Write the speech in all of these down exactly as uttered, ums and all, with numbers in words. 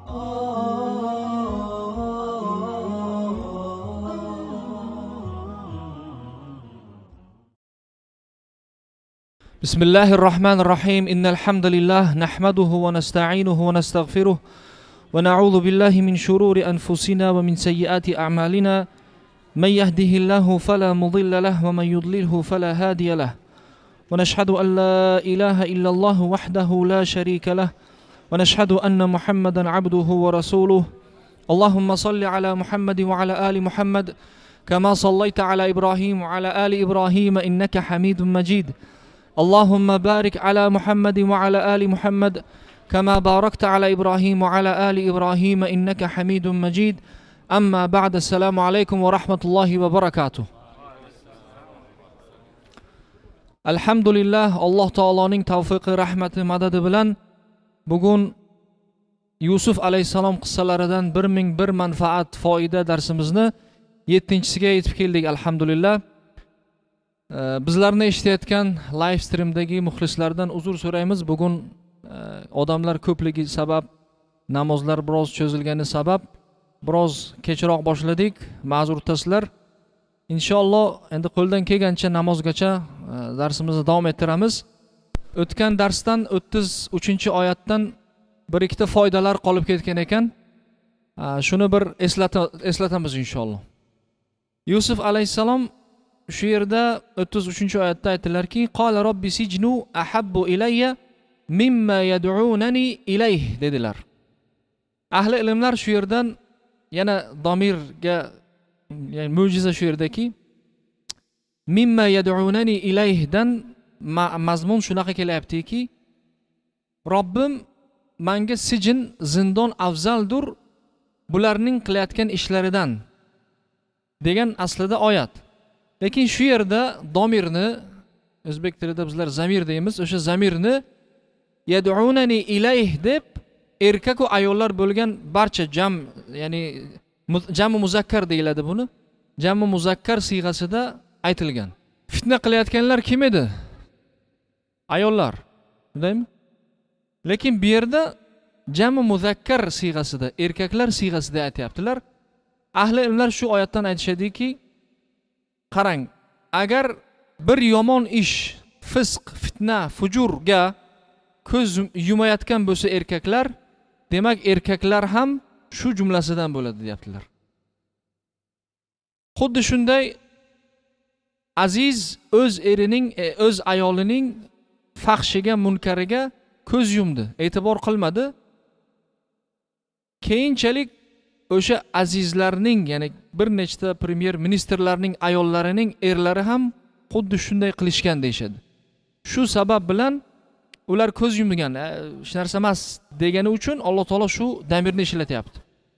بسم الله الرحمن الرحيم إن الحمد لله نحمده ونستعينه ونستغفره ونعوذ بالله من شرور أنفسنا ومن سيئات أعمالنا من يهده الله فلا مضل له ومن يضلله فلا هادي له ونشهد أن لا إله إلا الله وحده لا شريك له ونشهد أن محمدا عبده ورسوله اللهم صل على محمد وعلى آل محمد كما صليت على إبراهيم وعلى آل إبراهيم إنك حميد مجيد اللهم بارك على محمد وعلى آل محمد كما باركت على إبراهيم وعلى آل إبراهيم إنك حميد مجيد أما بعد السلام عليكم ورحمة الله وبركاته. الحمد لله الله تعالىning tavfiqi rahmati madadi bilan bugun Yusuf alayhissalom qissalaridan bir ming bir manfaat foyda darsimizni yettinchisiga yetib keldik alhamdulillah. Bizlarni eshitayotgan live streamdagi muxlislardan uzr so'raymiz. Bugun odamlar ko'pligi sabab, namozlar biroz cho'zilgani sabab biroz kechroq boshladik. Ma'zur tutasizlar. Inshaalloh endi qo'ldan kelgancha namozgacha darsimizni davom ettiramiz. O'tgan darsdan o'ttiz uchinchi oyatdan bir ikkita foydalar qolib ketgan ekan. Shuni bir eslatamiz inshaalloh. Yusuf alayhissalom shu yerda o'ttiz uchinchi oyatda aytdilarki, qala robbi sijnu ahabbu ilayya mimma yad'unani ilayh dedilar. Ahli ilmlar shu yerdan yana domirga, ya'ni mo'jiza shu yerdaki, mimma yad'unani ilayhdan mazmun shunaqa kelyaptiki, Robbim menga sijin, zindon afzaldur bularning qilayotgan ishlaridan degan aslida oyat. Lekin shu yerda domirni, o'zbek tilida bizlar zamir deymiz, o'sha zamirni yad'unani ilayh deb erkak va ayollar bo'lgan barcha jam, ya'ni jami muzakkar deyiladi buni. Jami muzakkar siyg'asida aytilgan. Fitna qilayotganlar kim edi? Ayollar, shundaymi? Lekin bu yerda jami muzakkar siyg'asida, erkaklar siyg'asida aytayaptilar. Ahli ilmlar shu oyatdan aytishadiki, qarang, agar bir yomon ish, fisq, fitna, fujurga ko'z yumayotgan bo'lsa erkaklar, demak erkaklar ham shu jumlasidan bo'ladi deyaptilar. Xuddi shunday aziz o'z erining, o'z ayolining fahshiga, munkariga ko'z yumdi, e'tibor qilmadi. Keyinchalik o'sha azizlarning, ya'ni bir nechta premyer ministerlarning ayollarining erlari ham xuddi shunday qilishgan deyshadi. Shu sabab bilan ular ko'z yumgan, hech narsa emas degani uchun Alloh taolo shu damirni ishlatyapti.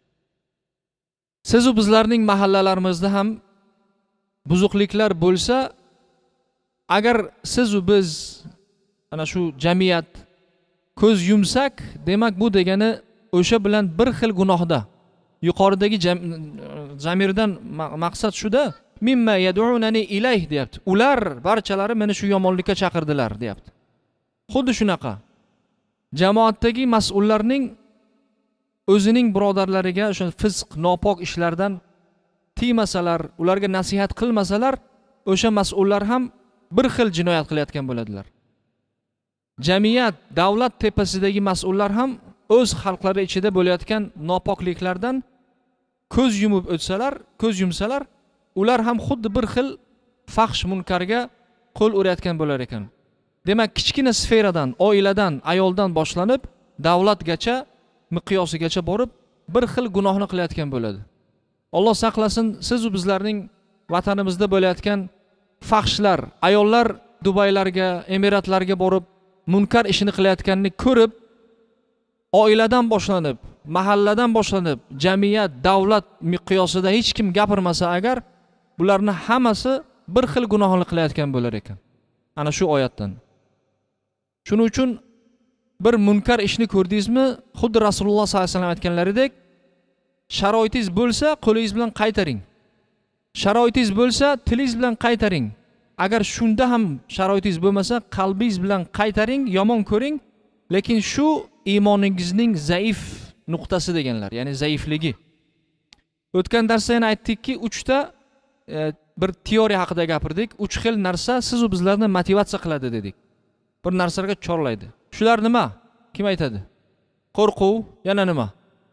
Siz u bizlarning mahallalarimizda ham buzuqliklar bo'lsa, agar siz u biz ana shu jamiyat ko'z yumsak, demak bu degani o'sha bilan bir xil gunohda. Yuqoridagi zamirdan maqsad shuda, mimma yad'unani ilayh deyapti. Ular barchalari meni shu yomonlikka chaqirdilar deyapti. Xuddi shunaqa jamoatdagi mas'ullarning o'zining birodarlariga o'sha fisq, nopok ishlardan tiymasalar, ularga nasihat qilmasalar, o'sha mas'ullar ham bir xil jinoyat qilayotgan bo'ladilar. Jamiyat, davlat tepasidagi mas'ullar ham o'z xalqlari ichida bo'layotgan nopokliklardan ko'z yumib o'tsalar, ko'z yumsalar, ular ham xuddi bir xil fahsh munkarga qo'l urayotgan bo'lar ekan. Demak, kichkina sferadan, oiladan, ayoldan boshlanib, davlatgacha, miqyosigacha borib, bir xil gunohni qilayotgan bo'ladi. Alloh saqlasin, siz u bizlarning vatanimizda bo'layotgan fahshlar, ayollar Dubaylarga, Emiratlarga borib, munkar ishini qilayotganini ko'rib, oiladan boshlanib, mahalladan boshlanib, jamiyat, davlat miqyosida hech kim gapirmasa agar, bularning hammasi bir xil gunohni qilayotgan bo'lar ekan. Ana shu oyatdan. Shuning uchun bir munkar ishni ko'rdingizmi, xuddi Rasululloh sollallohu alayhi vasallam aytganlaridek, sharoitingiz bo'lsa, qo'lingiz bilan qaytaring. Sharoitingiz bo'lsa, tilingiz bilan qaytaring. Agar shunda ham sharoitingiz bo'lmasa, qalbingiz bilan qaytaring, yomon ko'ring, lekin shu iymoningizning zaif nuqtasi deganlar, ya'ni zaifligi. O'tgan darsda yana aytdikki, uchta e, bir teoriya haqida gapirdik. uch xil narsa siz va bizlarni motivatsiya qiladi dedik. Bir narsalarga chorlaydi. Shular nima? Kim aytadi? Qo'rquv, yana nima?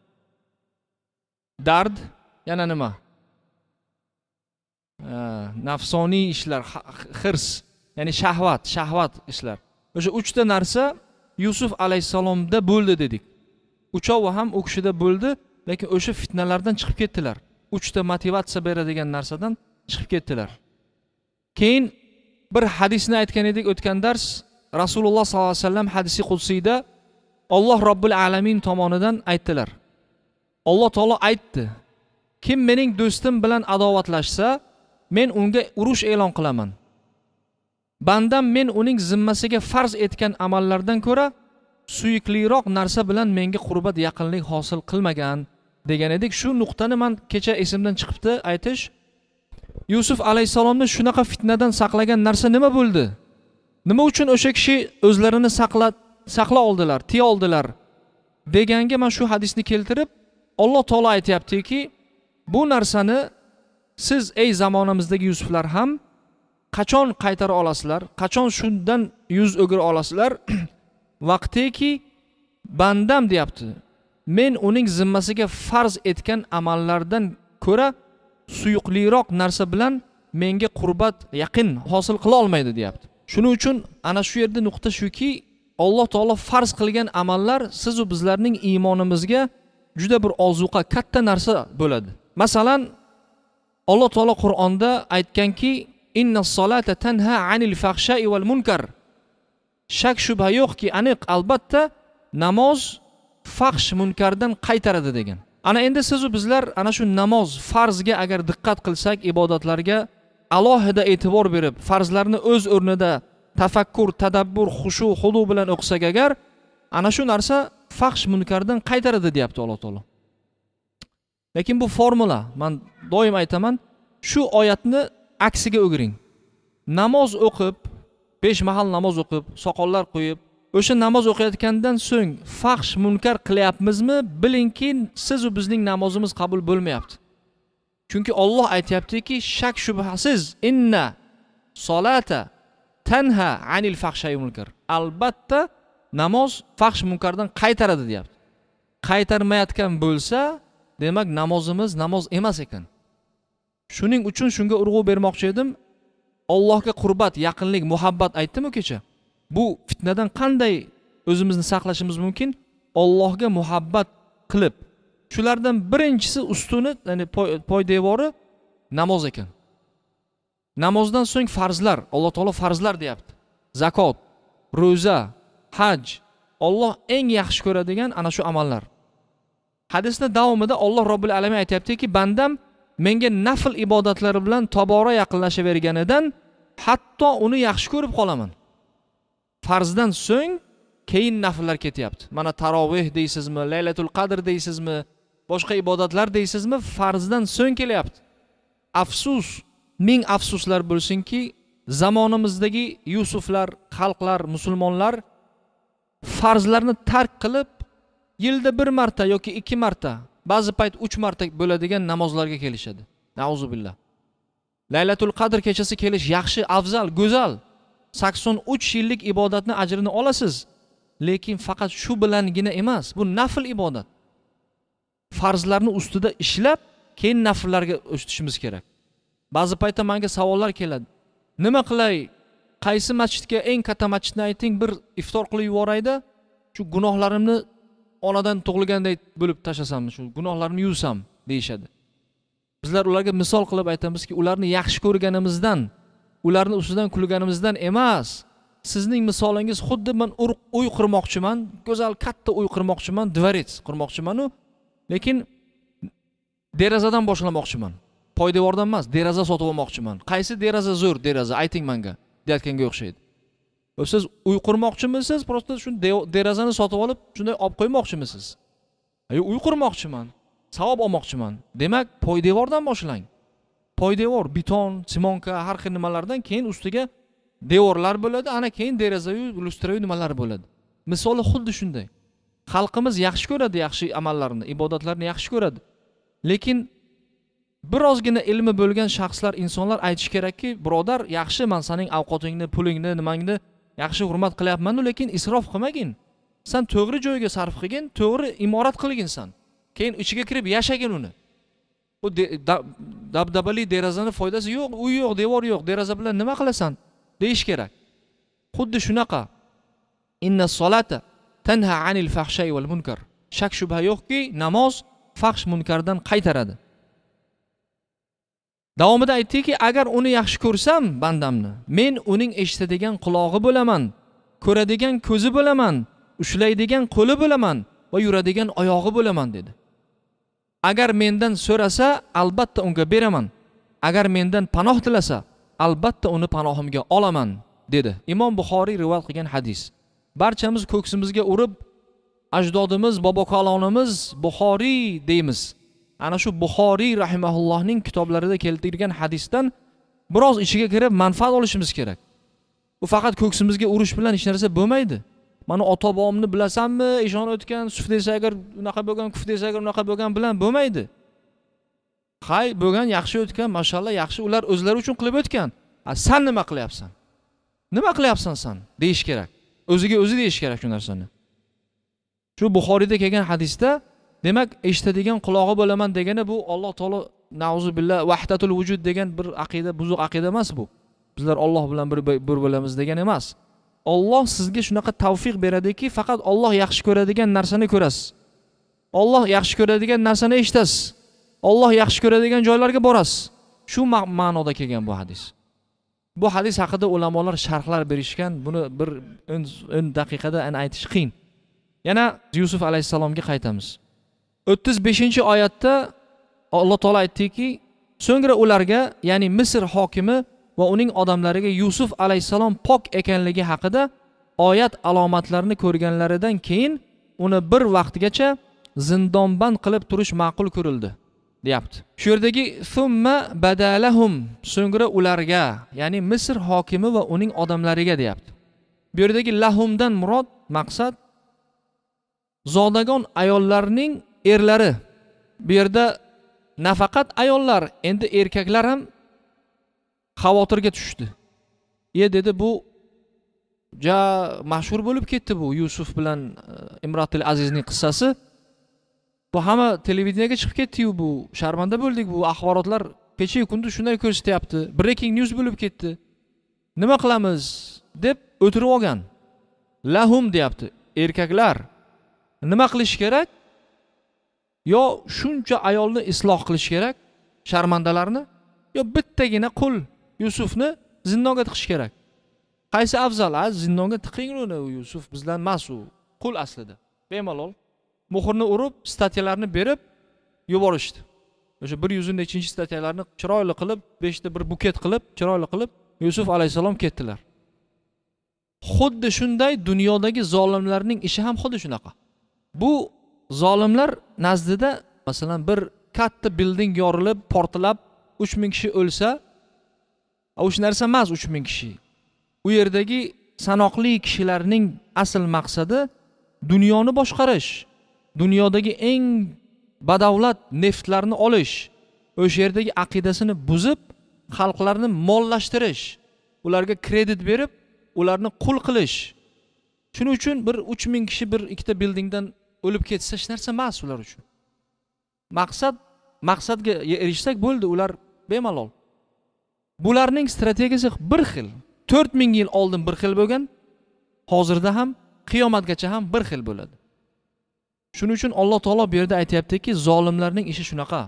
Dard, yana nima? Nafsoniy ishlar, hirs, ya'ni shahvat, shahvat ishlar. O'sha uchta narsa Yusuf alayhisalomda bo'ldi dedik. Uchovi ham u kishida bo'ldi, lekin o'sha fitnalardan chiqib ketdilar. Uchta motivatsiya beradigan narsadan chiqib ketdilar. Keyin bir hadisni aytgan edik o'tgan dars. Rasululloh sollallohu alayhi vasallam hadisi qudsiyda Alloh Robbil alamin tomonidan aytdilar. Alloh taolo aytdi: "Kim mening do'stim bilan adovatlashsa, men unga urush e'lon qilaman. Bandam men uning zimmasiga farz etgan amallardan ko'ra suyukliroq narsa bilan menga qurbat yaqinlik hosil qilmagan" degan edik. Shu nuqtani men kecha esimdan chiqibdi aytish. Yusuf alayhisalomni shunaqa fitnadan saqlagan narsa nima bo'ldi? Nima uchun o'sha kishi o'zlarini saqla saqla oldilar, tiya oldilar deganga men shu hadisni keltirib, Alloh taolo aytayaptiki, bu narsani siz ey zamonamizdagi Yusuflar ham qachon qaytara olasizlar, qachon shundan yuz o'gira olasizlar? Vaqtiki bandam deyapti. Men uning zimmasiga farz etgan amallardan ko'ra suyuqliroq narsa bilan menga qurbat yaqin hosil qila olmaydi deyapti. Shuning uchun ana shu yerda nuqta shuki, Alloh taolo farz qilgan amallar siz va bizlarning iymonimizga juda bir ozuqa, katta narsa bo'ladi. Masalan, Alloh taolo Qur'onda aytganki, "Innas solata tanha anil fahsha'i wal munkar." Shak shubha yo'qki, aniq albatta namoz fahsh munkardan qaytaradi degan. Ana endi siz va bizlar ana shu namoz farzga agar diqqat qilsak, ibodatlarga alohida e'tibor berib, farzlarni o'z o'rnida tafakkur, tadabbur, xushu, xudu bilan o'qisak agar, ana shu narsa fahsh munkardan qaytaradi deyapti Alloh taolo. Lekin bu formula, men doim aytaman, shu oyatni aksiga o'giring. Namoz o'qib, besh mahal namoz o'qib, soqollar qo'yib, o'sha namoz o'qiyotgandan so'ng fahsh munkar qilyapmizmi? Bilingki, siz va bizning namozimiz qabul bo'lmayapti. Chunki Alloh aytayaptiki, shak shubhasiz inna solata tanha anil fahsha'i munkar. Albatta namoz fahsh munkardan qaytaradi deyapti. Qaytarmayotgan bo'lsa, demak namozimiz namoz emas ekan. Shuning uchun shunga urg'u bermoqchi edim. Allohga qurbat, yaqinlik, muhabbat aytdim-ku kecha. Bu fitnadan qanday o'zimizni saqlashimiz mumkin? Allohga muhabbat qilib. Shulardan birinchisi ustuni, ya'ni poydevori namoz ekan. Namozdan so'ng farzlar, Alloh taolo farzlar deyapti. Zakot, ro'za, haj, Alloh eng yaxshi ko'radigan ana shu amallar. Hadisda davomida Alloh Robbil alamin aytayaptiki, bandam menga nafl ibodatlari bilan tobora yaqinlashaverganidan hatto uni yaxshi ko'rib qolaman. Farzdan so'ng keyin nafllar ketyapti. Mana taroveh deysizmi, Laylatul Qadr deysizmi, boshqa ibodatlar deysizmi, farzdan so'ng kelyapti. Afsus, ming afsuslar bo'lsinki, zamonimizdagi Yusuflar, xalqlar, musulmonlar farzlarni tark qilib, yilda bir marta yoki ikki marta, ba'zi payt uch marta bo'ladigan namozlarga kelishadi. Nauzubillah. Laylatul Qadr kechasi kelish yaxshi, afzal, go'zal. sakson uch yillik ibodatni ajrini olasiz. Lekin faqat shu bilangina emas, bu nafl ibodat. Farzlarni ustida ishlab, keyin nafllarga o'tishimiz kerak. Ba'zi paytda menga savollar keladi. Nima qilay? Qaysi masjidga, eng katta masjidni ayting, bir iftor qilib yuborayda, shu gunohlarimni onadan tug'ilganday bo'lib tashlasam, shu gunohlarimni yuvsam deyshadi. Bizlar ularga misol qilib aytamizki, ularni yaxshi ko'rganimizdan, ularni ustidan kulganimizdan emas, sizning misolingiz xuddi men uy qurmoqchiman, go'zal katta uy qurmoqchiman, dvorets qurmoqchiman-u, lekin derazadan boshlamoqchiman. Poydevordan emas, deraza sotib olmoqchiman. Qaysi deraza zo'r deraza, ayting menga, deyotganga o'xshaydi. Siz uy qurmoqchimisiz, prosta shu derazani sotib olib, shunday olib qo'ymoqchimisiz? Ay, uy qurmoqchiman, savob olmoqchiman. Demak, poydevordan boshlang. Poydevor, beton, simonka, har xil nimalardan keyin ustiga devorlar bo'ladi, ana keyin deraza-yu, lustra-yu nimalar bo'ladi. Misoli xuddi shunday. xalqimiz yaxshi ko'radi, yaxshi amallarni, ibodatlarni yaxshi ko'radi. Lekin birozgina ilmi bo'lgan shaxslar, insonlar aytish kerakki, birodar, yaxshi, men sening ovqatingni, pulingni, nimangni yaxshi hurmat qilyapman-ku, lekin isrof qilmagin. Sen to'g'ri joyga sarf qilgin, to'g'ri imorat qilgin sen. Keyin ichiga kirib yashagin uni. Bu dabdabali derazani foydasi yo'q, uy yo'q, devor yo'q, deraza bilan nima qilasan deyish kerak. Xuddi shunaqa. Inna solata tanha anil fahshay val munkar. Shak shubha yo'qki, namoz fahsh munkardan qaytaradi. Davomida aytdiki, agar uni yaxshi ko'rsam bandamni, men uning eshitadigan qulog'i bo'laman, ko'radigan ko'zi bo'laman, ushlaydigan qo'li bo'laman va yuradigan oyog'i bo'laman dedi. Agar mendan so'rasa, albatta unga beraman. Agar mendan panoh tilasa, albatta uni panohimga olaman dedi. Imom Buxoriy rivoyat qilgan hadis. Barchamiz ko'ksimizga urib, ajdodimiz, bobokalonimiz Buxoriy deymiz. Ana shu Buxoriy rahimahullohning kitoblarida keltirilgan hadisdan biroz ichiga kirib manfaat olishimiz kerak. Bu faqat ko'ksimizga urish bilan hech narsa bo'lmaydi. Mana ota-bobomni bilasanmi, eshon o'tgan, suf desa agar unaqa bo'lgan, kuf desa agar unaqa bo'lgan bilan bo'lmaydi. Hay, bo'lgan, yaxshi o'tgan, mashallah, yaxshi, ular o'zlari uchun qilib o'tgan. A sen nima qilyapsan? Nima qilyapsan sen? Deyish kerak. O'ziga o'zi deyish kerak shu narsani. Shu Buxoriyda kelgan hadisda, demak, eshitadigan qulog'i bo'laman degani bu Alloh taolo nauzu billah vahdatul vujud degan bir aqida, buzuq aqida emas bu. Bizlar Alloh bilan bir bir bo'lamiz degan emas. Alloh sizga shunaqa tavfiq beradiki, faqat Alloh yaxshi ko'radigan narsani ko'rasiz. Alloh yaxshi ko'radigan narsani eshitasiz. Alloh yaxshi ko'radigan joylarga borasiz. Shu ma'noda kelgan bu hadis. Bu hadis haqida ulamolar sharhlar berishgan, buni bir o'n daqiqada ana aytish qiyin. Yana Yusuf alayhisalomga qaytamiz. o'ttiz beshinchi oyatda Alloh taolo aytdiki, so'ngra ularga, ya'ni Misr hokimi va uning odamlariga Yusuf alayhisalom pok ekanligi haqida oyat alomatlarini ko'rganlaridan keyin uni bir vaqtgacha zindonband qilib turish ma'qul ko'rildi, deyapti. Shu yerdagi thumma badalahum, so'ngra ularga, ya'ni Misr hokimi va uning odamlariga deyapti. Bu yerdagi lahumdan murod, maqsad zodagon ayollarning erlari. Bu yerda nafaqat ayollar, endi erkaklar ham xavotirga tushdi. Ye dedi, bu ja mashhur bo'lib ketdi bu Yusuf bilan Imratul Azizning qissasi. Bu hamma televideniyega chiqib ketdi-yu, bu sharmanda bo'ldik, bu axborotlar kecha kunduz shunday ko'rsatyapti. Breaking news bo'lib ketdi. Nima qilamiz deb o'tirib olgan. Lahum deyapti, erkaklar. Nima qilish kerak? Yo shuncha ayolni isloh qilish kerak, sharmandalarni, yo bittagina qul Yusufni zindonga tiqish kerak. Qaysi afzal? Az zindonga tiqing uni, Yusuf bizdan emas, u qul aslida. Bemalol muhrni urib, statyalarni berib yuborishdi. O'sha bir yuz nechinchi statyalarni chiroyli qilib, beshta bir buket qilib, chiroyli qilib Yusuf alayhisalom ketdilar. Xuddi shunday dunyodagi zolimlarning ishi ham xuddi shunaqa. Bu zolimlar nazdida masalan bir katta building yorilib, portlab uch ming kishi o'lsa, o'sh narsa emas uch ming kishi. U yerdagi sanoqli kishilarning asl maqsadi dunyoni boshqarish, dunyodagi eng badavlat neftlarni olish, o'sha yerdagi aqidasini buzib, xalqlarni mollashtirish, ularga kredit berib, ularni qul qilish. Shuning uchun bir uch ming kishi bir ikkita buildingdan o'lib ketsa hech narsa emas ular uchun. Maqsad, maqsadga erishsak bo'ldi, ular bemalol. Bularning strategiyasi bir xil. to'rt ming yil oldin bir xil bo'lgan, hozirda ham, qiyomatgacha ham bir xil bo'ladi. Shuning uchun Alloh taolo bu yerda aytayaptiki, zolimlarning ishi shunaqa.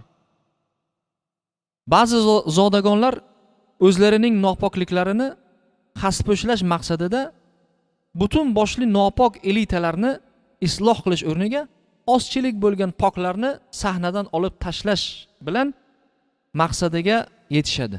Ba'zi zodagonlar o'zlarining nopokliklarini xaspo'shlash maqsadida butun boshli nopok elitalarni isloh qilish o'rniga ozchilik bo'lgan poklarni sahnadan olib tashlash bilan maqsadiga yetishadi.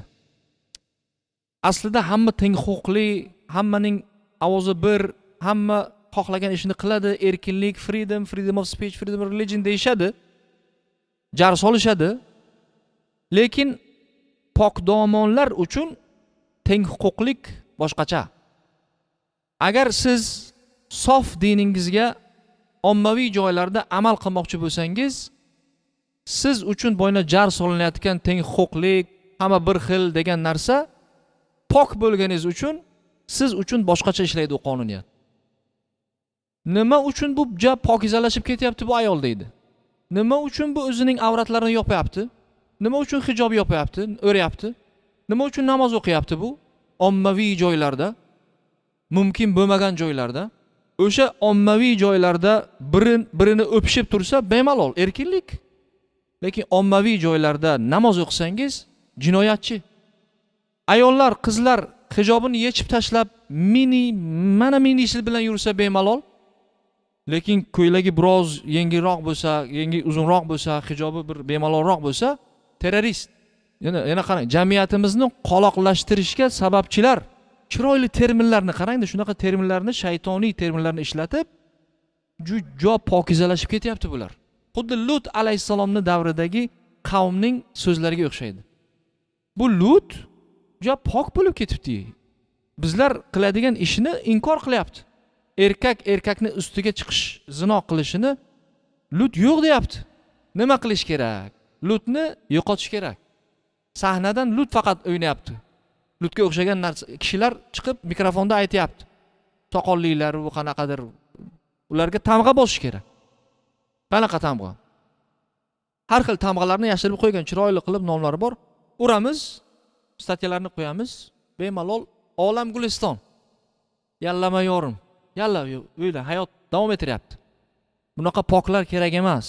Aslida hamma teng huquqli, hammaning ovozi bir, hamma xohlagan ishini qiladi, erkinlik, freedom, freedom of speech, freedom of religion deyishadi, jar solishadi. Lekin pokdomonlar uchun teng huquqlik boshqacha. Agar siz sof diningizga ommaviy joylarda amal qilmoqchi bo'lsangiz, siz uchun boyna jar solinayotgan teng huquqlik, hamma bir xil degan narsa pok bo'lganingiz uchun siz uchun boshqacha ishlaydi u qonuniyat. Nima uchun bu ja pokizalashib ketyapti bu ayol deydi? Nima uchun bu o'zining avratlarini yopyapti? Nima uchun hijob yopyapti, o'rayapti? Nima uchun namoz o'qiyapti bu? Ommaviy joylarda, mumkin bo'lmagan joylarda, o'sha ommaviy joylarda birin birini o'pishib tursa bemalol erkinlik. Lekin ommaviy joylarda namoz o'qisangiz jinoyatchi. Ayollar, qizlar hijobini yechib tashlab mini mana minisi bilan yursa bemalol. Lekin ko'ylagi biroz yengilroq bo'lsa, yengi uzunroq bo'lsa, hijobi bir bemalolroq bo'lsa, terrorist. Yana yana qarang, jamiyatimizni qoloqlashtirishga sababchilar chiroyli terminlarni qarangda, shunaqa terminlarni, shaytoniy terminlarni ishlatib, juda pokizalashib ketyapti bular. Xuddi Lut alayhisalomning davridagi qavmning so'zlariga o'xshaydi. Bu Lut juda pok bo'lib ketibdi. Bizlar qiladigan ishini inkor qilyapti. Erkak erkakni ustiga chiqish, zino qilishini Lut yo'q deyapti. Nima qilish kerak? Lutni yo'qotish kerak. Sahnadan Lut faqat o'ynayapti. Lutga o'xshagan narsa kishilar chiqib mikrofonda aytayapti. Soqollilar u qanaqadir, ularga tamg'a bosish kerak. Qanaqa tamg'a? Har xil tamg'alarni yashirib qo'ygan, chiroyli qilib nomlari bor. Uramiz, statyalarni qo'yamiz, bemalol olam guliston. Yallama yorim. Yalla uyda hayot davom etyapti. Bunaqa poklar kerak emas.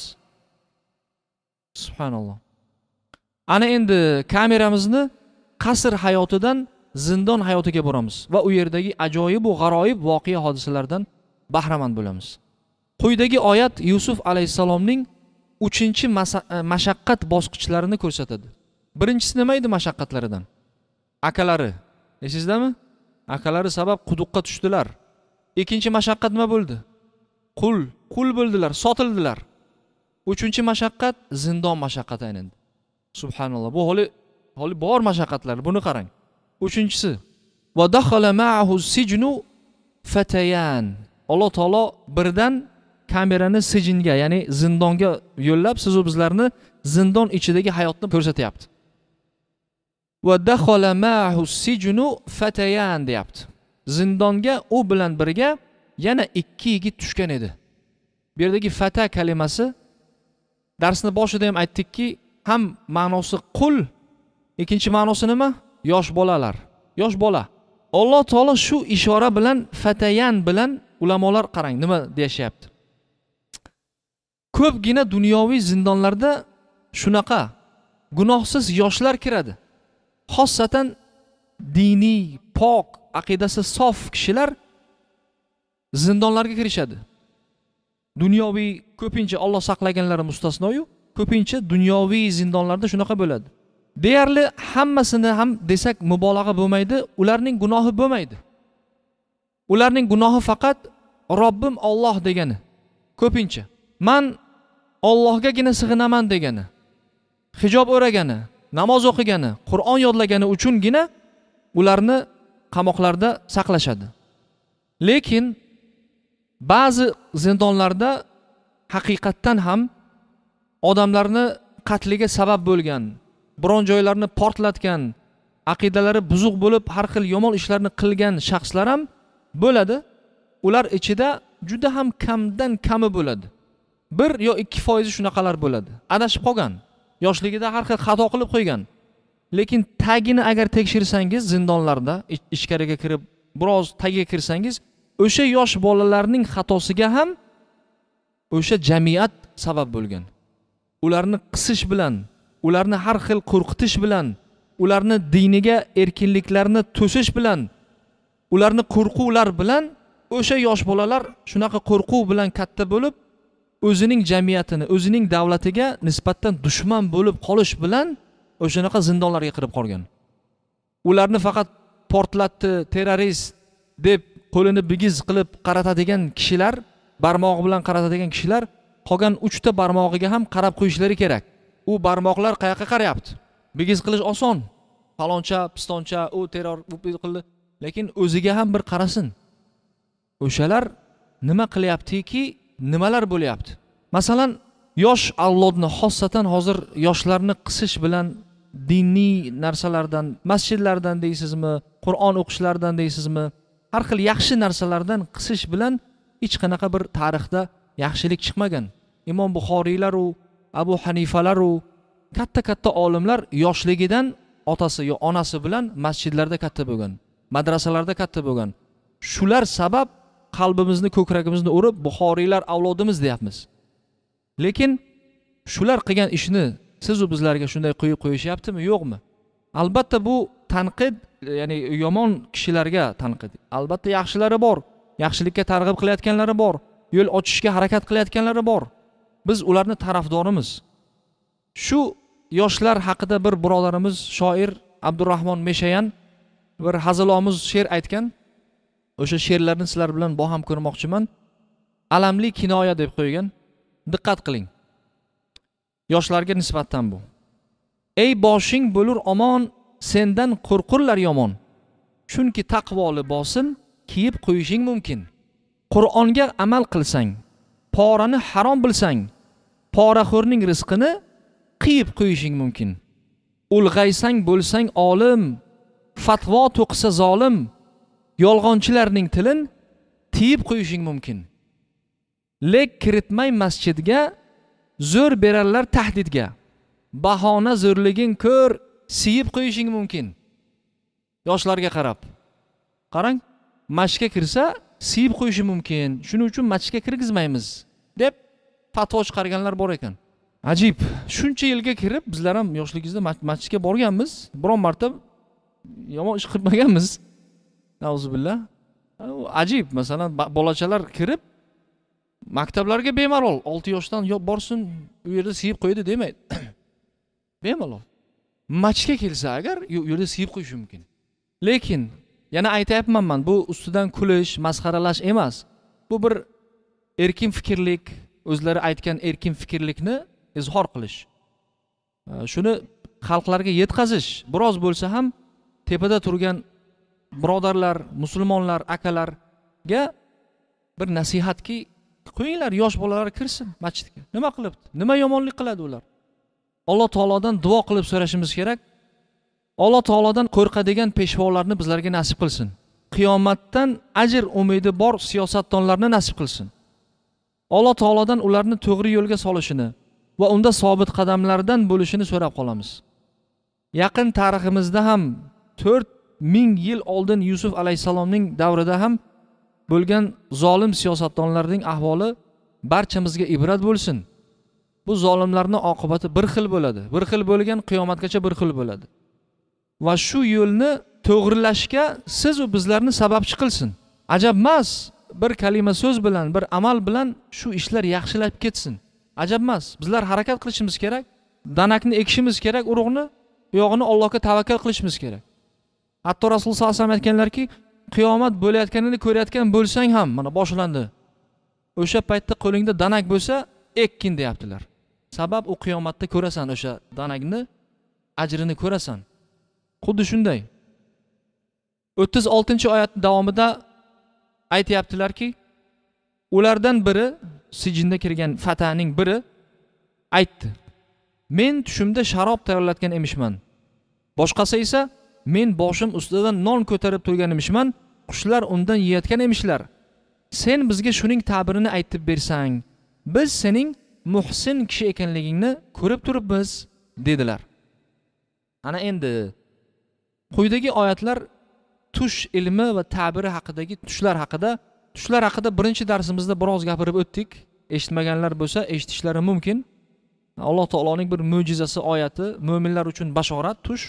Subhanalloh. Ana endi kameramizni qasr hayotidan zindon hayotiga boramiz va u yerdagi ajoyib va g'aroyib voqea hodisalardan bahramand bo'lamiz. Quyidagi oyat Yusuf alayhisalomning uchinchi mashaqqat bosqichlarini ko'rsatadi. Birinchisi nima edi mashaqqatlaridan? Akalari. Esizdami? Akalari sabab quduqqa tushdilar. Ikkinchi mashaqqat nima bo'ldi? Qul, qul bo'ldilar, sotildilar. Uchinchi mashaqqat zindon mashaqqati aynan. Subhanalloh. Bu holi holi bor mashaqqatlar. Buni qarang. Uchinchisi va dakhala ma'ahu sijnu fatayan. Alloh taolo birdan kamerani sijinga, ya'ni zindonga yo'llab siz va bizlarni zindon ichidagi hayotni ko'rsatyapti. Va dakhala ma'ahu sijnu fatayan deyapti. Zindonga u bilan birga yana ikki yigit tushgan edi. Bu yerdagi fata kalimasi darsni boshida ham aytdikki, ham ma'nosi qul, ikkinchi ma'nosi nima? Yosh bolalar, yosh bola. Alloh taolo shu ishora bilan fatayan bilan ulamolar qarang nima deyishyapti. Ko'pgina dunyoviy zindonlarda shunaqa gunohsiz yoshlar kiradi. Xossatan diniy, pok, aqidasi sof kishilar zindonlarga kirishadi. Dunyoviy ko'pincha Alloh saqlaganlari mustasnoyu, ko'pincha dunyoviy zindonlarda shunaqa bo'ladi. Deyarli hammasini ham desak mubolag'a bo'lmaydi, ularning gunohi bo'lmaydi. Ularning gunohi faqat Robbim Alloh degani. Ko'pincha men Allohgagina sig'inaman degani, hijob o'ragani, namoz o'qigani, Qur'on yodlagani uchungina ularni qamoqlarda saqlashadi. Lekin ba'zi zindonlarda haqiqatdan ham odamlarni qatliga sabab bo'lgan, biron joylarni portlatgan, aqidalari buzuq bo'lib har xil yomon ishlarni qilgan shaxslar ham bo'ladi. Ular ichida juda ham kamdan kami bo'ladi. bir yo ikki foizi shunaqalar bo'ladi. Adashib qolgan, yoshligida har xil xato qilib qo'ygan. Lekin tagini agar tekshirsangiz zindonlarda ichkariga kirib biroz tagiga kirsangiz, o'sha yosh bolalarning xatosiga ham o'sha jamiyat sabab bo'lgan. Ularni qisish bilan, ularni har xil qo'rqitish bilan, ularni diniga erkinliklarini to'sish bilan, ularni qo'rquvlar bilan o'sha yosh bolalar shunaqa qo'rquv bilan katta bo'lib, o'zining jamiyatini, o'zining davlatiga nisbatan dushman bo'lib qolish bilan o'shanaqa zindonlarga kirib qolgan. Ularni faqat portlatdi, terrorist deb qo'lini bigiz qilib qaratadigan kishilar, barmog'i bilan qaratadigan kishilar qolgan uchta barmog'iga ham qarab qo'yishlari kerak. U barmoqlar qayoqqa qarayapti? Bigiz qilish oson. Faloncha, pistoncha, u terror qildi, lekin o'ziga ham bir qarasin. O'shalar nima qilyaptiki, nimalar bo'lyapti? Masalan, yosh avlodni, xossatan hozir yoshlarni qisish bilan diniy narsalardan, masjidlardan deysizmi, Qur'on o'qishlaridan deysizmi, har xil yaxshi narsalardan qisish bilan hech qanaqa bir tarixda yaxshilik chiqmagan. Imom Buxoriylar u, Abu Hanifalar u, katta-katta olimlar yoshligidan otasi yo onasi bilan masjidlarda katta bo'lgan, madrasalarda katta bo'lgan. Shular sabab qalbimizni, ko'kragimizni urib Buxoriylar avlodimiz deyapmiz. Lekin shular qilgan ishni siz u bizlarga shunday qo'yib qo'yishyaptimi, yo'qmi? Albatta bu tanqid, ya'ni yomon kishilarga tanqid. Albatta yaxshilari bor, yaxshilikka targ'ib qilayotganlari bor, yo'l ochishga harakat qilayotganlari bor. Biz ularni tarafdorimiz. Shu yoshlar haqida bir birodarimiz shoir Abdurrahmon Meshayan bir hazilomuz she'r aytgan. O'sha she'rlarni sizlar bilan baham ko'rmoqchiman. Alamli kinoya deb qo'ygan. Diqqat qiling. Yoshlarga nisbatan bu. Ey boshing bo'lur omon, sendan qo'rqurlar yomon. Chunki taqvo libosin kiyib qo'yishing mumkin. Qur'onga amal qilsang, porani harom bilsang, poraxo'rning rizqini qiyib qo'yishing mumkin. Ulg'aysang bo'lsang olim, fatvo to'qisa zolim, yolg'onchilarning tilin tiyib qo'yishing mumkin. Lek kiritmay masjidga, zo'r berarlar tahdidga. Bahona zo'rliging ko'r, siyib qo'yishing mumkin. Yoshlarga qarab. Qarang, masjidga kirsa siyib qo'yishi mumkin. Shuning uchun masjidga kirgizmaymiz deb fatvo chiqarganlar bor ekan. Ajib. Shuncha yilga kirib, bizlar ham yoshligimizda masjidga borganmiz, biron marta yomon ish qilmaganmiz. Nauzubillah. Ajib, masalan, bolachalar kirib maktablarga bemalol olti yoshdan borsin, u yerda siyib qo'ydi demaydi. Bemalol. Masjidga kelsa agar u yerda siyib qo'yishi mumkin. Lekin yana aytayapman men, bu ustidan kulish, masxaralash emas. Bu bir erkin fikrlik, o'zlari aytgan erkin fikrlikni izhor qilish. Shuni xalqlarga yetkazish, biroz bo'lsa ham tepada turgan birodarlar, musulmonlar, akalarga bir nasihatki, qo'yinglar, yosh bolalar kirsin masjidga. Nima qilibdi? Nima yomonlik qiladi ular? Alloh taolodan duo qilib so'rashimiz kerak. Alloh taolodan qo'rqadigan peshvolarni bizlarga nasib qilsin. Qiyomatdan ajr umidi bor siyosatdonlarni nasib qilsin. Alloh taolodan ularni to'g'ri yo'lga solishini va unda sobit qadamlardan bo'lishini so'rab qolamiz. Yaqin tariximizda ham to'rt ming yil oldin Yusuf alayhisalomning davrida ham bo'lgan zolim siyosatdonlarning ahvoli barchamizga ibrat bo'lsin. Bu zolimlarning oqibati bir xil bo'ladi. Bir xil bo'lgan qiyomatgacha bir xil bo'ladi. Va shu yo'lni to'g'rilashga siz u bizlarni sababchi qilsin. Ajab emas, bir kalima so'z bilan, bir amal bilan shu ishlar yaxshilab ketsin. Ajab emas. Bizlar harakat qilishimiz kerak, danakni ekishimiz kerak, urug'ni, yog'ini Allohga tavakkal qilishimiz kerak. Hatto Rasululloh sollallohu alayhi vasallam aytganlarki, qiyomat bo'layotganini ko'rayotgan bo'lsang ham, mana boshlandi. O'sha paytda qo'lingda danak bo'lsa, ekkin deyaptilar. Sabab u qiyomatda ko'rasan o'sha danakni, ajrini ko'rasan. Xuddi shunday. o'ttiz oltinchi oyat davomida aytayaptilarki, ulardan biri, sijinda kirgan fataning biri aytdi: "Men tushimda sharob tayyorlatgan emishman." Boshqasi esa: "Men boshim ustidan non ko'tarib turgan emishman, qushlar undan yeyotgan emishlar. Sen bizga shuning ta'birini aytib bersang, biz sening muhsin kishi ekanligingni ko'rib turibmiz", dedilar. Ana endi quyidagi oyatlar tush ilmi va ta'biri haqidagi tushlar haqida, tushlar haqida birinchi darsimizda biroz gapirib o'tdik. Eshitmaganlar bo'lsa eshitishlari mumkin. Alloh taoloning bir mo'jizasi oyati, mo'minlar uchun bashorat tush.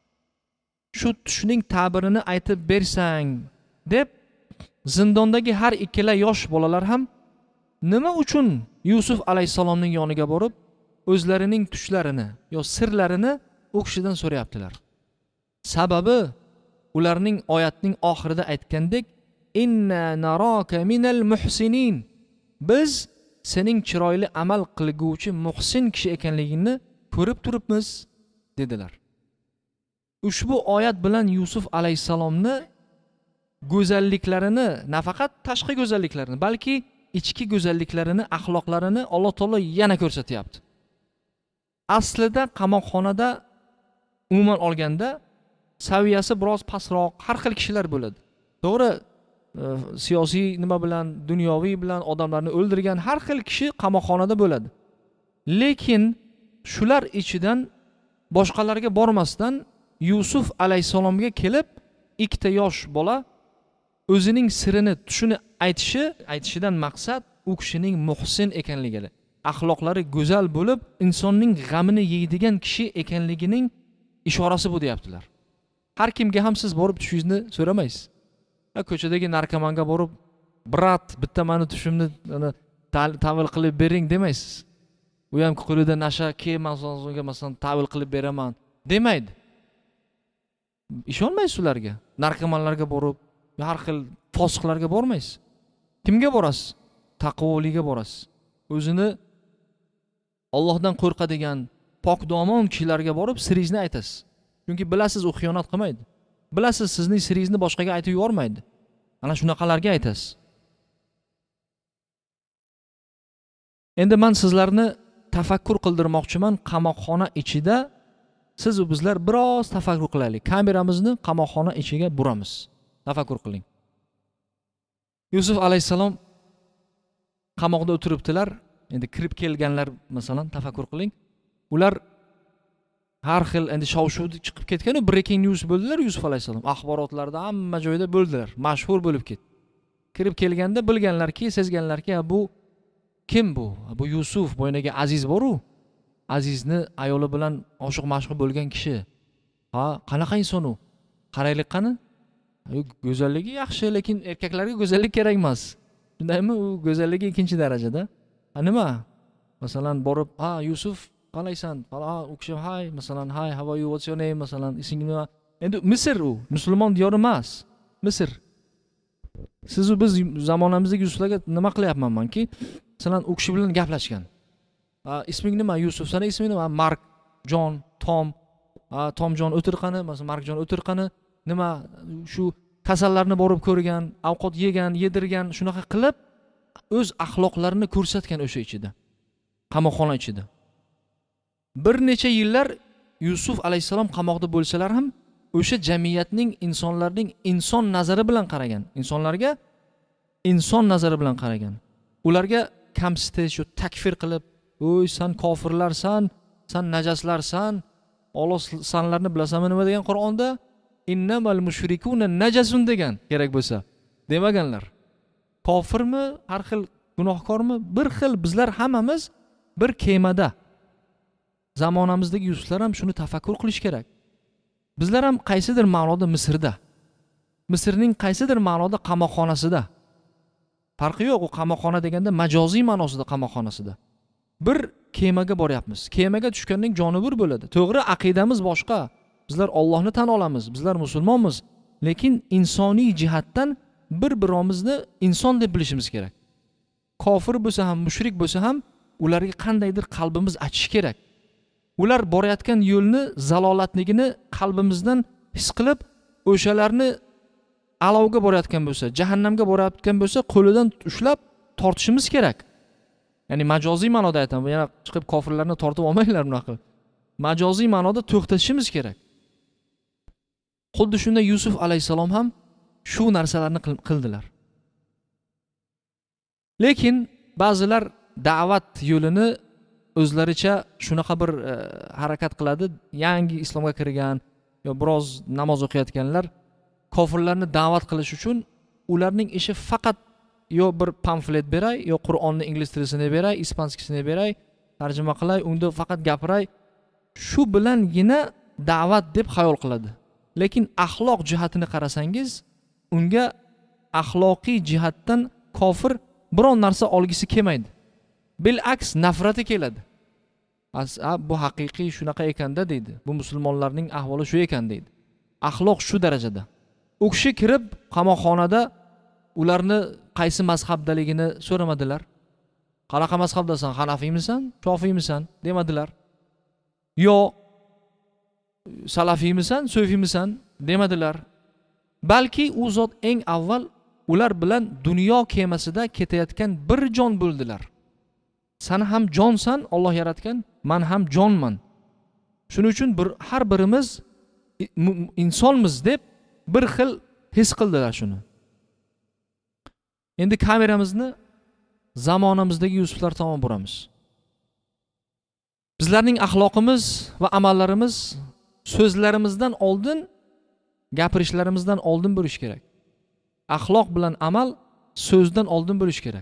Shu tushning ta'birini aytib bersang deb zindondagi har ikkala yosh bolalar ham nima uchun Yusuf alayhisalomning yoniga borib o'zlarining tushlarini yo sirlarini u kishidan so'rayaptilar. Sababi ularning oyatning oxirida aytgandek, inna naraka minal muhsinin, biz sening chiroyli amal qilguvchi muhsin kishi ekanligingni ko'rib turibmiz, dedilar. Ushbu oyat bilan Yusuf alayhisalomni go'zalliklarini, nafaqat tashqi go'zalliklarini, balki ichki go'zalliklarini, axloqlarini Alloh taolo yana ko'rsatyapti. Aslida qamoqxonada umuman olganda saviyasi biroz pastroq har xil kishilar bo'ladi. To'g'ri, siyosiy nima bilan, dunyoviy bilan odamlarni o'ldirgan har xil kishi qamoqxonada bo'ladi. Lekin shular ichidan boshqalarga bormasdan Yusuf alayhisalomga kelib, ikkita yosh bola o'zining sirini, tushini aytishi, aytishidan maqsad u kishining muhsin ekanligi, axloqlari go'zal bo'lib, insonning g'amini yeydigan kishi ekanligining ishorasi bu deyaptilar. Har kimga ham siz borib tushingizni so'ramaysiz. Ko'chadagi narkomonga borib, "Brat, bitta meni tushimni tavil qilib bering" demaysiz. U ham qo'lida nasha kelmasonga masalan tavil qilib beraman demaydi. Ishonmaysiz ularga. Narkomonlarga borib, har xil fosiqlarga bormaysiz. Kimga borasiz? Taqvoliga borasiz. O'zini Allohdan qo'rqadigan, pokdomon kishilarga borib siringizni aytasiz. Chunki bilasiz u xiyonat qilmaydi. Bilasiz sizning siringizni boshqaga aytib yubormaydi. Ana shunaqalarga aytasiz. Endi men sizlarni tafakkur qildirmoqchiman. Qamoqxona ichida siz va bizlar biroz tafakkur qilaylik. Kameramizni qamoqxona ichiga buramiz. Tafakkur qiling. Yusuf alayhisalom qamoqda o'tiribdilar. Endi kirib kelganlar masalan tafakkur qiling. Ular har xil endi shov-shuvni chiqib ketgan-ku, breaking news bo'ldilar Yusuf alayhisalom. Axborotlarda hamma joyda bo'ldilar, mashhur bo'lib ketdi. Kirib kelganda bilganlarki, sezganlarki, bu kim bu? Bu Yusuf, bo'yniga Aziz bor-u. Azizni ayoli bilan oshiq-mashhur bo'lgan kishi. Ha, qanaqa inson u? Qaraylik qani? Go'zalligi yaxshi, lekin erkaklarga go'zallik kerak emas. Shundaymi? U go'zalligi ikkinchi darajada. Ha nima? Masalan borib, "Ha, Yusuf, qalaysan?" Ha, u kishi, "Hi, masalan, hi, how are you? What's your name?" masalan, isming nima? Endi Misr u, musulmon diyori emas. Misr. Siz u biz zamonamizdagi Yusuflarga nima qilyapman menki? Masalan, u kishi bilan gaplashgan. "Ha, isming nima? Yusuf. Sana isming nima? Mark, John, Tom." "Ha, Tomjon o'tirqani, masalan, Markjon o'tirqani." Nima shu kasallarni borib ko'rgan, ovqat yegan, yedirgan, shunaqa qilib o'z axloqlarini ko'rsatgan o'sha ichida. Qamoqxona ichida. Bir necha yillar Yusuf alayhisalom qamoqda bo'lsalar ham o'sha jamiyatning, insonlarning inson nazari bilan qaragan. Insonlarga inson nazari bilan qaragan. Ularga kamsitish, shu takfir qilib, "O'y, sen kofirlarsan, sen najaslarsan, Alloh sanlarni bilasanmi nima degan Qur'onda? Innamal mushrikuna najasun degan kerak bo'lsa. Demaganlar. Kofirmi, har xil gunohkormi? Bir xil bizlar hammamiz bir kemada. Zamonamizdagi Yusuflar ham shuni tafakkur qilish kerak. Bizlar ham qaysidir ma'noda Misrda. Misrning qaysidir ma'noda qamoqxonasida. Farqi yo'q, u qamoqxona deganda majoziy ma'nosida qamoqxonasida. Bir kemaga boryapmiz. Kemaga tushganning joni bir bo'ladi. To'g'ri, aqidamiz boshqa. Bizlar Allohni tan olamiz, bizlar musulmonmiz, lekin insoniy jihatdan bir-birimizni inson deb bilishimiz kerak. Kofir bo'lsa ham, mushrik bo'lsa ham, ularga qandaydir qalbimiz achishi kerak. Ular borayotgan yo'lni zalolatligini qalbimizdan his qilib, o'shalarni alovga borayotgan bo'lsa, jahannamga borayotgan bo'lsa, qo'lidan ushlab tortishimiz kerak. Ya'ni majoziy ma'noda aytaman, yana chiqib kofirlarni tortib olmanglar bunaqa. Majoziy ma'noda to'xtatishimiz kerak. Xuddi shunda Yusuf alayhisalom ham shu narsalarni qildilar. Lekin ba'zilar da'vat yo'lini o'zlaricha shunaqa bir e, harakat qiladi. Yangi islomga kirgan yo biroz namoz o'qiyotganlar kofirlarni da'vat qilish uchun ularning ishi faqat yo bir pamflet beray, yo Qur'onni ingliz tilisini beray, ispanskisini beray, tarjima qilay, unda faqat gapiray. Shu bilangina da'vat deb xayol qiladi. Lekin axloq jihatini qarasangiz, unga axloqiy jihatdan kofir biron narsa olgisi kelmaydi. Bil'aks nafrati keladi. Bu haqiqiy shunaqa ekanda deydi. Bu musulmonlarning ahvoli shu ekan deydi. Axloq shu darajada. U kishi kirib qamoqxonada ularni qaysi mazhabdaligini so'ramadilar. Qanaqa mazhabdasan? Hanafiymisan? Shofiymisan? demadilar. Yo salafiymisan? Sufiymisan? demadilar. Balki u zot eng avval ular bilan dunyo kemasida ketayotgan bir jon bo'ldilar. Sen ham jonsan, Alloh yaratgan, men ham jonman. Shuning uchun bir har birimiz insonmiz deb bir xil his qildilar shuni. Endi kameramizni zamonamizdagi Yusuflar tomon buramiz. Bizlarning axloqimiz va amallarimiz so'zlarimizdan oldin, gapirishlarimizdan oldin bo'lish kerak. Axloq bilan amal so'zdan oldin bo'lish kerak.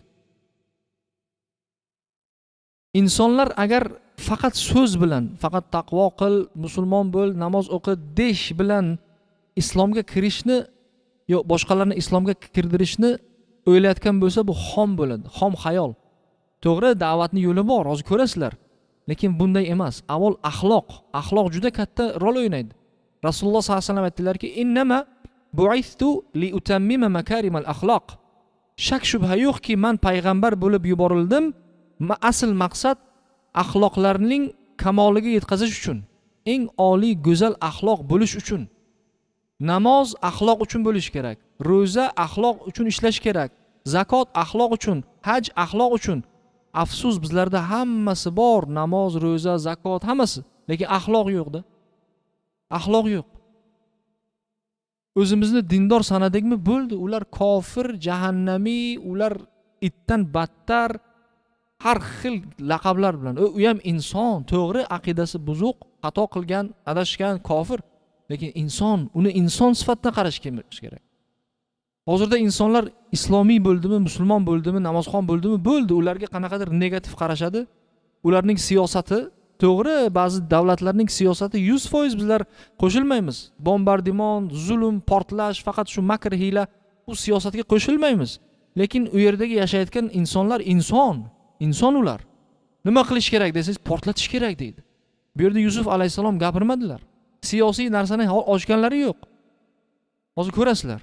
Insonlar agar faqat so'z bilan, faqat taqvo qil, musulmon bo'l, namoz o'qi desh bilan islomga kirishni yo boshqalarni islomga kirdirishni o'ylayotgan bo'lsa, bu xom bo'ladi, xom xayol. To'g'ri, da'vatning yo'li bor, hozir ko'rasizlar. Lekin bunday emas. Avval axloq, axloq juda katta rol o'ynaydi. Rasululloh sollallohu alayhi vasallam aytdilarki, "Innama bu'ithtu li utammima makarimal axloq." Shak shubha yo'qki, men payg'ambar bo'lib yuborildim. Asl maqsad axloqlarning kamoliga yetkazish uchun, eng oliy go'zal axloq bo'lish uchun. Namoz axloq uchun bo'lish kerak. Ro'za axloq uchun ishlash kerak. Zakot axloq uchun, haj axloq uchun. Afsus, bizlarda hammasi bor, namoz, ro'za, zakot hammasi, lekin axloq yo'qda. Axloq yo'q. O'zimizni dindor sanadikmi bo'ldi, ular kofir, jahannamiy, ular itdan battar har xil laqablar bilan. U ham inson, to'g'ri, aqidasi buzuq, xato qilgan, adashgan, kofir, lekin inson, uni inson sifatida qarash kerak. Hozirda insonlar islomiy bo'ldimi, musulmon bo'ldimi, namozxon bo'ldimi, bo'ldi. Ularga qanaqadir negativ qarashadi. Ularning siyosati, to'g'ri, ba'zi davlatlarning siyosati yuz foiz bizlar qo'shilmaymiz. Bombardimon, zulm, portlash, faqat shu makr hiyla, bu siyosatga qo'shilmaymiz. Lekin u yerdagi yashayotgan insonlar inson, inson ular. Nima qilish kerak desangiz, portlatish kerak deydi. Bu yerda Yusuf alayhisalom gapirmadilar. Siyosiy narsani ochganlari yo'q. Hozir ko'rasizlar.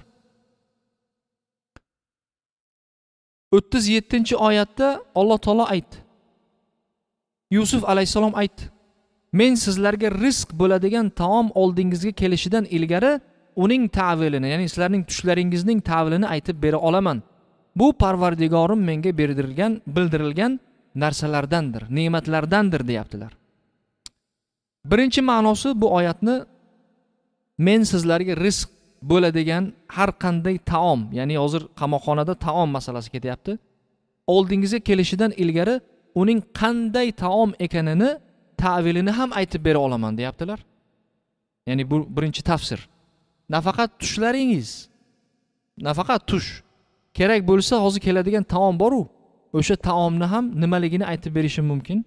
o'ttiz yettinchi oyatda Alloh taolo aytdi. Yusuf alayhisalom aytdi: "Men sizlarga rizq bo'ladigan taom oldingizga kelishidan ilgari uning ta'vilini, ya'ni sizlarning tushlaringizning ta'vilini aytib bera olaman. Bu Parvardigorim menga berdirilgan, bildirilgan narsalardandir, ne'matlardandir" deyaptilar. Birinchi ma'nosi bu oyatni men sizlarga rizq bo'ladigan har qanday taom, ya'ni hozir qamoqxonada taom masalasi ketyapti. Oldingizga kelishidan ilgari uning qanday taom ekanini, ta'vilini ham aytib bera olaman deyaptilar. Ya'ni bu birinchi tafsir. Nafaqat tushlaringiz, nafaqat tush. Kerak bo'lsa hozir keladigan taom bor-u, o'sha taomni ham nimaligini aytib berishim mumkin.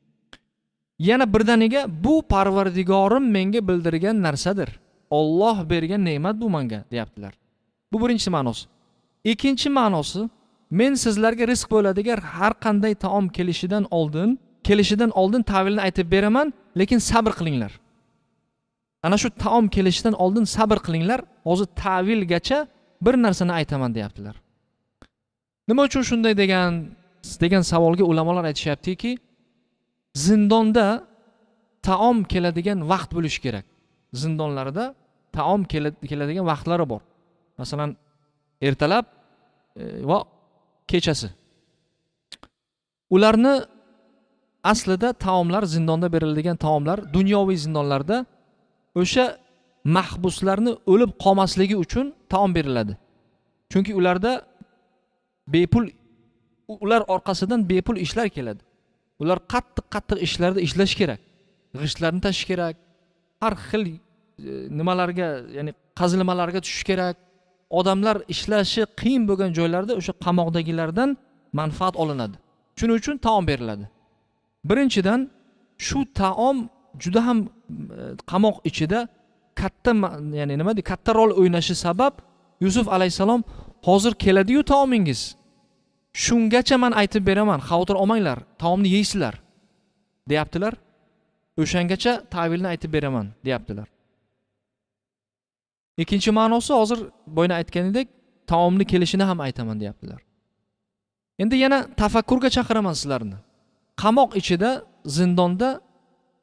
Yana birdaniga bu Parvardigorim menga bildirgan narsadir. Alloh bergan ne'mat bu menga deyaptilar. Bu birinchi ma'nosi. Ikkinchi ma'nosi, men sizlarga rizq bo'ladigan har qanday taom kelishidan oldin, kelishidan oldin ta'vilni aytib beraman, lekin sabr qilinglar. Ana shu taom kelishidan oldin sabr qilinglar, hozir ta'vilgacha bir narsani aytaman deyaptilar. Nima uchun shunday degan degan savolga ulamolar aytishyaptiki, zindonda taom keladigan vaqt bo'lishi kerak. Zindonlarda taom keladigan vaqtlari bor. Masalan, ertalab va kechasi. Ularni aslida taomlar, zindonda beriladigan taomlar dunyoviy zindonlarda o'sha mahbuslarni o'lib qolmasligi uchun taom beriladi. Chunki ularda bepul, ular orqasidan bepul ishlar keladi. Ular qattiq-qattiq ishlarda ishlash kerak. G'ishtlarni tashish kerak. Har xil nimalarga, ya'ni qazilmalarga tushish kerak. Odamlar ishlashi qiyin bo'lgan joylarda o'sha qamoqdagilardan manfaat olinadi. Shuning uchun taom beriladi. Birinchidan, shu taom juda ham qamoq ichida katta, ya'ni nima deydi, katta rol o'ynashi sabab Yusuf alayhisalom hozir keladi-yu taomingiz. Shungacha men aytib beraman, xavotir olmanglar, taomni yeysizlar deyaptilar. O'shangacha ta'vilni aytib beraman deyaptilar. Ikkinchi ma'nosi hozir boyna aytganidek taomni kelishini ham aytaman deyaptilar. Endi yana tafakkurga chaqiraman sizlarni. Qamoq ichida, zindonda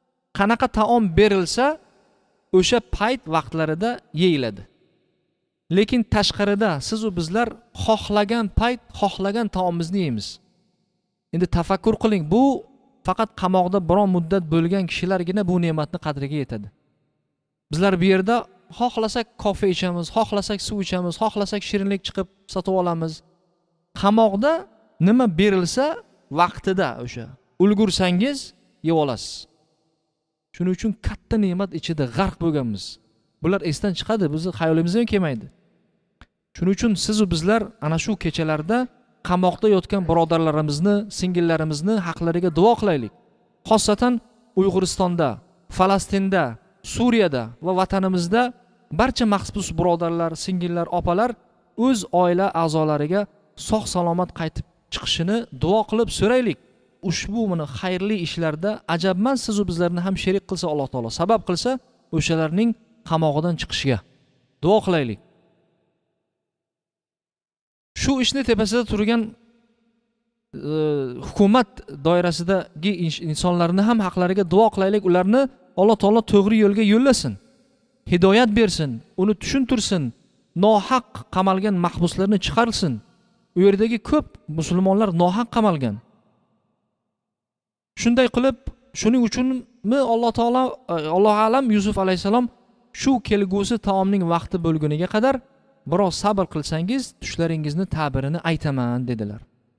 qanaqa taom berilsa, o'sha payt vaqtlarida yeyiladi. Lekin tashqarida siz u bizlar xohlagan payt xohlagan taomimizni yeymiz. Endi tafakkur qiling, bu faqat qamoqda biron muddat bo'lgan kishilargina bu ne'matni qadriga yetadi. Bizlar bu yerda xohlasak kofe ichamiz, xohlasak suv ichamiz, xohlasak shirinlik chiqib sotib olamiz. Qamoqda nima berilsa vaqtida o'sha ulgursangiz yeb olasiz. Shuning uchun katta ne'mat ichida g'arq bo'lganmiz. Bular esdan chiqadi, bizni xayolimizga ham kelmaydi. Shuning uchun siz u bizlar ana shu kechalarda qamoqda yotgan birodarlarimizni, singillarimizni haqlariga duo qilaylik. Xosatan Uyg'uristonda, Falastinda, Suriyada va vatanimizda barcha maxsus birodarlar, singillar, opalar o'z oila a'zolariga sog' salomat qaytib chiqishini duo qilib so'raylik. Ushbu mana xayrli ishlarda ajabmas siz u bizlarni ham sherik qilsa Alloh taolo, sabab qilsa o'shalarning qamog'idan chiqishiga duo qilaylik. Shu ishni tepasida turgan e, hukumat doirasidagi insonlarni ham haqlariga duo qilaylik, ularni Alloh taolo to'g'ri yo'lga yo'llasin, hidoyat bersin, uni tushuntirsin, nohaq qamalgan mahbuslarni chiqarsin. U yerdagi ko'p musulmonlar nohaq qamalgan. Shunday qilib, shuning uchunmi Alloh taolo, Alloh alam, Yusuf alayhisalom shu kelgusi taomning vaqti bo'lguniga qadar biroz sabr qilsangiz, tushlaringizni ta'birini aytaman dedilar.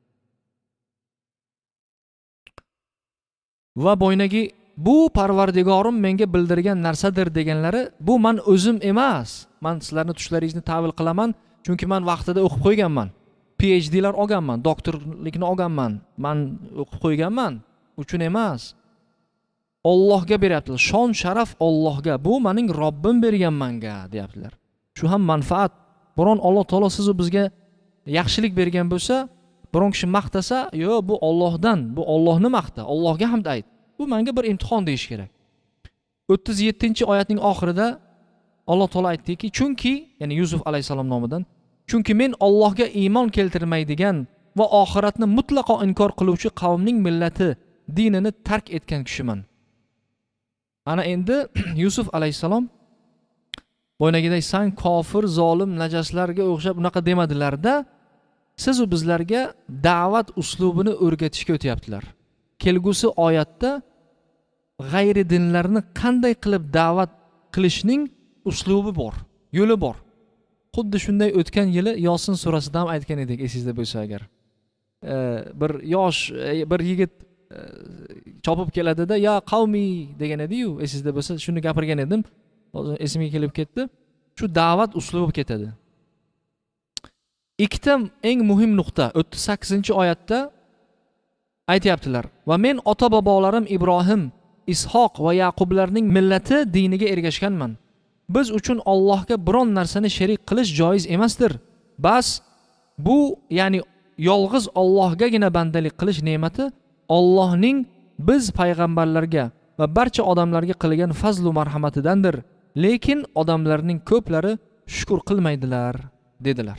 Va boynagi bu Parvardigorim menga bildirgan narsadir deganlari, bu men o'zim emas. Men sizlarni tushlaringizni ta'bir qilaman, chunki men vaqtida o'qib qo'yganman. P H D'lar olganman, doktorlikni olganman. Men o'qib qo'yganman, uchun emas. Allohga beryaptilar. Shon sharaf Allohga. Bu mening Robbim bergan menga, deyaptilar. Shu ham manfaat. Biron Alloh taolo siz u bizga yaxshilik bergan bo'lsa, biron kishi maqtasa, yo bu Allohdan, bu Allohni maqta, Allohga hamd ayt. Bu menga bir imtihon deyish kerak. o'ttiz yettinchi oyatning oxirida Alloh taolo aytdiki, chunki, ya'ni Yusuf alayhisalom nomidan, chunki men Allohga iymon keltirmaydigan va oxiratni mutlaqo inkor qiluvchi qavmning millati, dinini tark etgan kishiman. Ana endi Yusuf alayhisalom bo'ynagiday san kofir, zolim, najaslarga o'xshab unaqa demadilar-da, siz u bizlarga da'vat uslubini o'rgatishga o'tyaptilar. Kelgusi oyatda g'ayri dinlarni qanday qilib da'vat qilishning uslubi bor, yo'li bor. Xuddi shunday o'tgan yili Yosin surasida ham aytgan edik, esingizda bo'lsa agar. E, bir yosh bir yigit e, chopib keladida, "Ya qavmi" degan edi-yu, esingizda bo'lsa, shuni gapirgan edim. Hozir esimga kelib ketdi. Shu da'vat uslubi ketadi. Ikkita eng muhim nuqta o'ttiz sakkizinchi oyatda aytayaptilar. Va men ota bobolarim Ibrohim, Ishoq va Yaqublarning millati diniga ergashganman. Biz uchun Allohga biron narsani sherik qilish joiz emasdir. Bas bu, ya'ni yolg'iz Allohgagina bandalik qilish ne'mati Allohning biz payg'ambarlarga va barcha odamlarga qilgan fazl va marhamatidandir. Lekin odamlarning ko'plari shukr qilmaydilar, dedilar.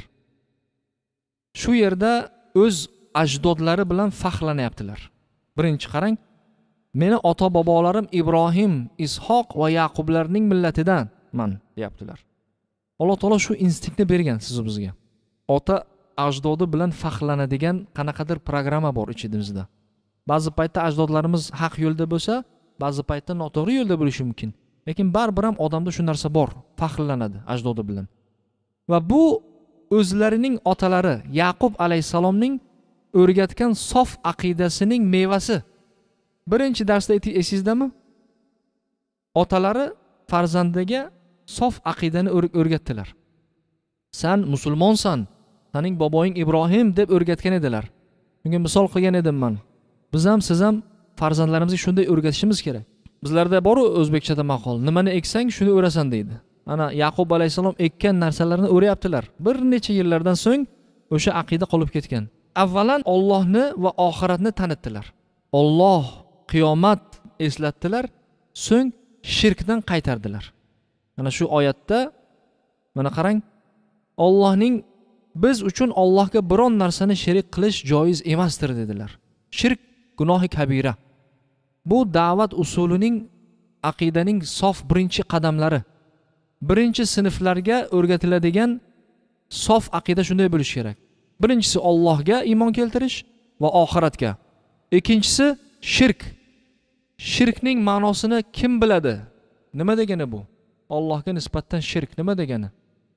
Shu yerda o'z ajdodlari bilan faxrlanyaptilar. Birinchi qarang, meni ota bobolarim Ibrohim, Ishoq va Yaqublarning millatidan man deyaptilar. Alloh taolo shu instinktni bergan siz bizga. Ota ajdodi bilan faxrlanadigan qanaqadir programma bor ichimizda. Ba'zi paytda ajdodlarimiz haq yo'lda bo'lsa, ba'zi paytda noto'g'ri yo'lda bo'lishi mumkin. Lekin baribir ham odamda shu narsa bor, faxrlanadi ajdodi bilan. Va bu o'zlarining otalari Yaqub alayhisalomning o'rgatgan sof aqidasining mevasi. Birinchi darsda esingizdami? Otalari farzandiga sof aqidani o'rgatdilar. Sen musulmonsan, sening boboying Ibrohim deb o'rgatgan edilar. Bunga misol qilgan edim men. Biz ham siz ham farzandlarimizga shunday o'rgatishimiz kerak. Bizlarda bor o'zbekchada maqol, nimani eksang shuni o'rasan deydi. Ana Yaqub alayhisalom ekkan narsalarni o'rayaptilar. Bir necha yillardan so'ng o'sha aqida qolib ketgan. Avvalan Allohni va oxiratni tanitdilar. Alloh, qiyomat eslatdilar, so'ng shirkdan qaytardilar. Mana shu oyatda mana qarang, Allohning biz uchun Allohga biron narsani sherik qilish joiz emasdir dedilar. Shirk gunohi kabira. Bu da'vat usulining, aqidaning sof birinchi qadamlari. Birinchi sinflarga o'rgatiladigan sof aqida shunday bo'lishi kerak. Birinchisi Allohga iymon keltirish va oxiratga. Ikkinchisi shirk. Shirkning ma'nosini kim biladi? Nima degani bu? Allohga nisbatan shirk nima degani?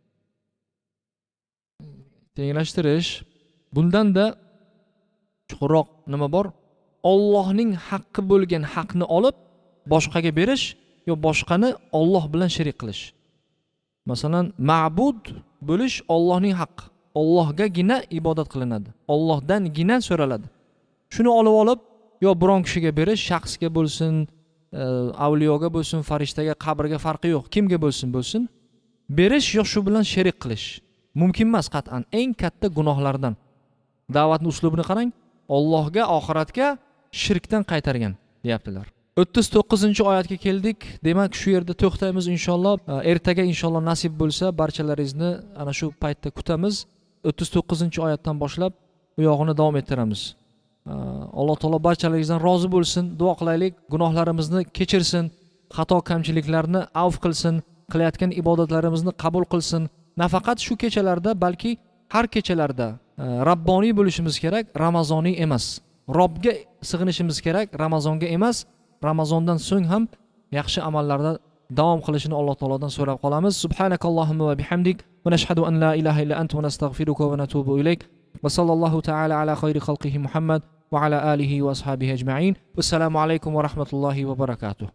Tenglashtirish. Bundan-da chuqurroq nima bor? Allohning haqqi bo'lgan haqni olib boshqaga berish yo boshqani Alloh bilan shirik qilish. Masalan, ma'bud bo'lish Allohning haqqi. Allohgagina ibodat qilinadi. Allohdangina so'raladi. Shuni olib olib yo biron kishiga berish, shaxsga bo'lsin, avliyoga bo'lsin, farishtaga, qabrga farqi yo'q, kimga bo'lsin bo'lsin, berish yo shu bilan shirik qilish mumkin emas qat'an. Eng katta gunohlardan. Da'vatning uslubini qarang. Allohga, oxiratga shirkdan qaytargan deyaptilar. o'ttiz to'qqizinchi oyatga keldik. Demak, shu yerda to'xtaymiz inshaalloh. Ertaga inshaalloh nasib bo'lsa barchalaringizni ana shu paytda kutamiz. o'ttiz to'qqizinchi oyatdan boshlab bu yog'ini davom ettiramiz. Alloh taolo barchalaringizdan rozi bo'lsin. Duo qilaylik, gunohlarimizni kechirsin, xato kamchiliklarni avf qilsin, qilayotgan ibodatlarimizni qabul qilsin. Nafaqat shu kechalarda, balki har kechalarda Rabboniy bo'lishimiz kerak, Ramazoniy emas. Robbga sig'inishimiz kerak, Ramazonga emas. Ramazondan so'ng ham yaxshi amallarda davom qilishini Alloh taolodan so'rab qolamiz. Subhanakallohumma va bihamdik va nashhadu an la ilaha illa anta va nastag'firuka va natubu ilayk. Va sallallohu ta'ala ala khayri xalqihi Muhammad va ala alihi va ashabihi ajma'in. Assalomu alaykum va rahmatullohi va barakatuh.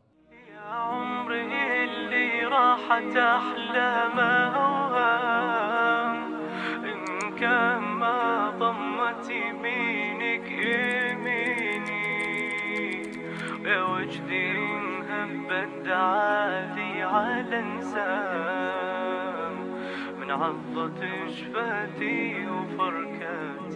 راحت أحلام أوهام إن كان ما ضمت يمينك يميني يا وجدي هبت دعالي على انسام من عضة شفتي وفركات